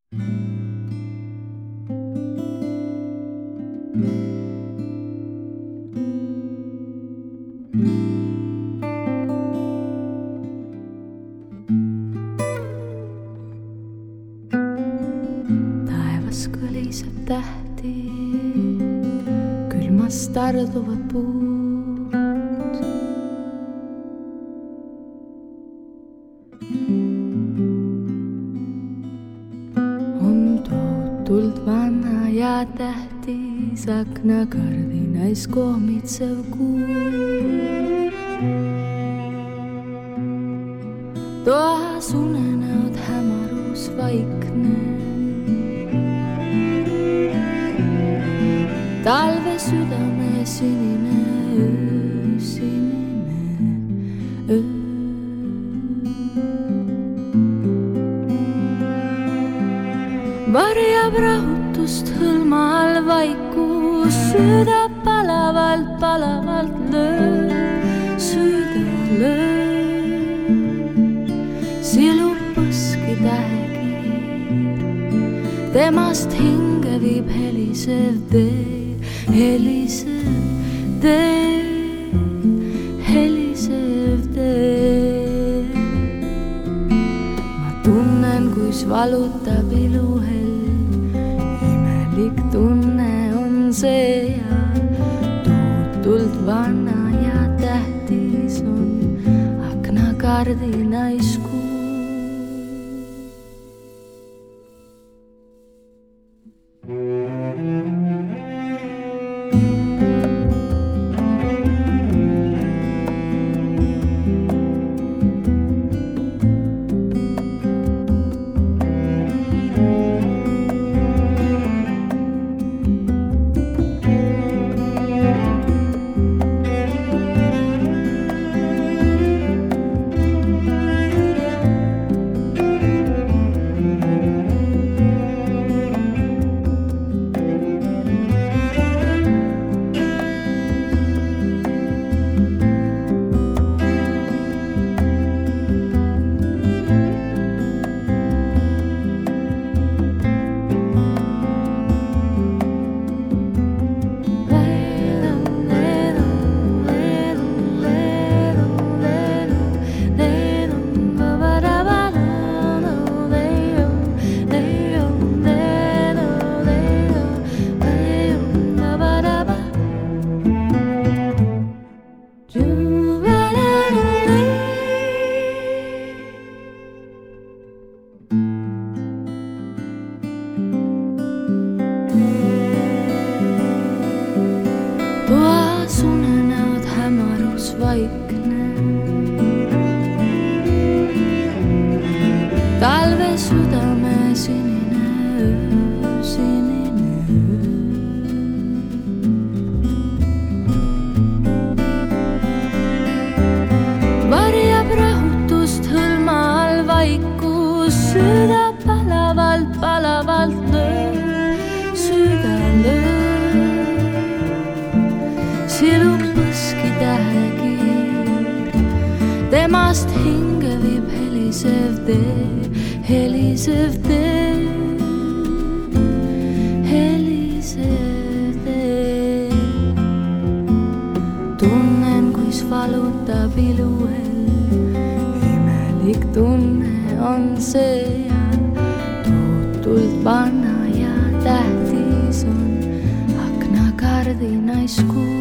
Taevas kõliseb tähti, külmast tarduvad puud. On tohutult vanna ja tähtis aknakardinais kohmitsev kuu. Toas unenäod hämarus vaikne. Talve südame sinine öö, sinine öö. Varjab rahutust hõlma all vaikus, süda palavalt, palavalt lööb, süda lööb. Silub põski tähekiir, temast hinge viib helisev tee. Helisev tee, helisev tee. Ma tunnen, kuis valutab iluhell, imelik tunne on see ja tohutult vanna ja tähtis on aknakardinais kuu. Toas unenäod hämarus vaikne. Talve südame sinine öö, sinine öö. Varjab rahutust hõlma all vaikus, süda palavalt, palavalt lööb, süda lööb. Silub põski tähekiir, temast hinge viib helisev tee, helisev tee, helisev tee. Tunnen, kuis valutab iluhell, imelik tunne on see ja tohutult vanna ja tähtis on aknakardinais kuu.